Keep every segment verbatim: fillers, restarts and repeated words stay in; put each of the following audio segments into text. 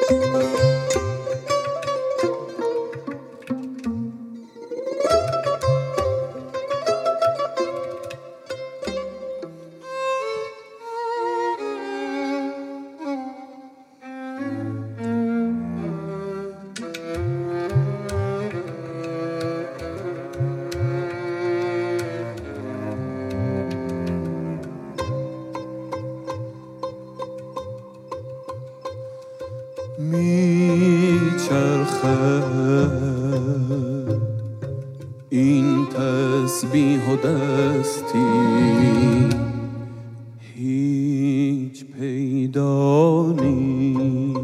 این تسبیح و دستی هیچ پیدا نیست.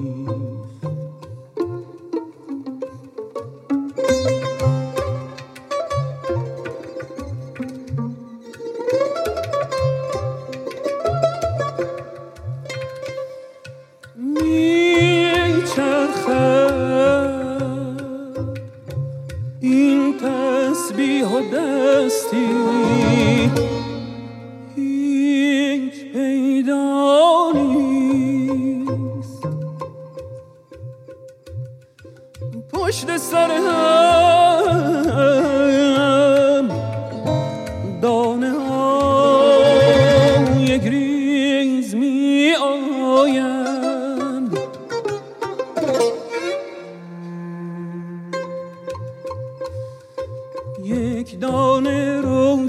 این تسبیح و دستی هیچ پیدا نیست. پشت سر هم دانه های گریز می آیند. یک دانه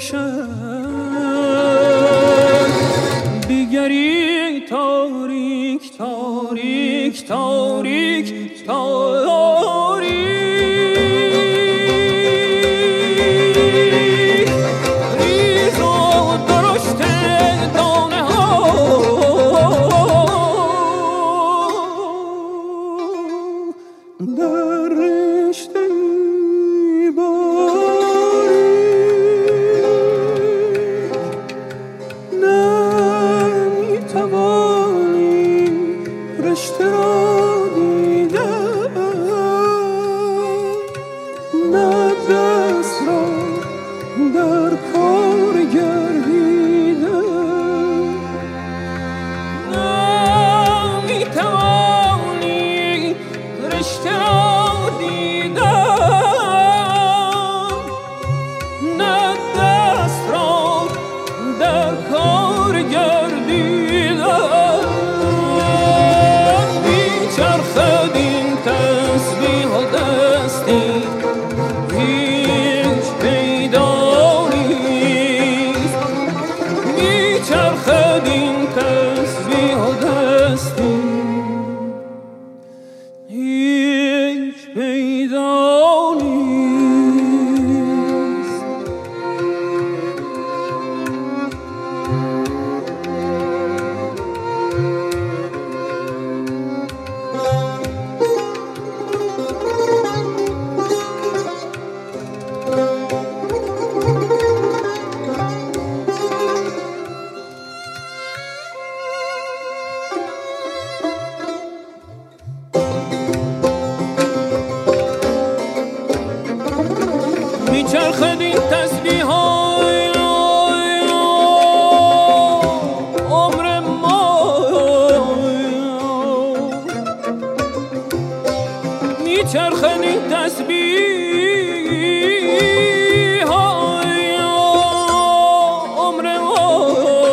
روشن، دیگری تاریک تاریک تاریک تاریک. ریز و درشت دانه ها در رشته در کار گردیده نمیتوانی رشته را دیدن، نه دست را در کار گردیدن. میچرخد این تسبیح و دستی هیچ پیدا نیست. میچرخد این تسبیح و دستی هیچ پیدا نیست. میچرخد این تسبیح های عمر ما، میچرخد این تسبیح های عمر ما.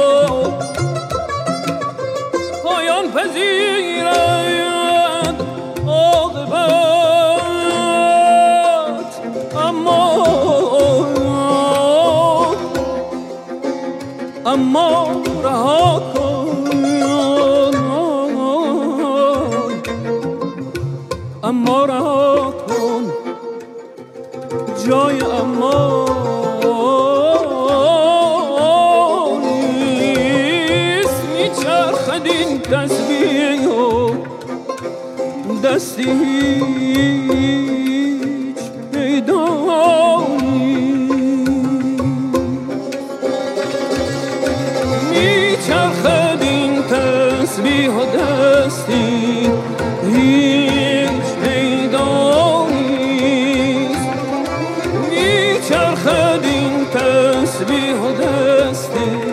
پایان پذیرد عاقبت، اما اما رها کن، اما رها کن جای اما نیست. میچرخد این تسبیح و دستی هیچ پیدا میچرخد این تسبیح و دستی هیچ پیدا نیست. میچرخد این تسبیح و دستی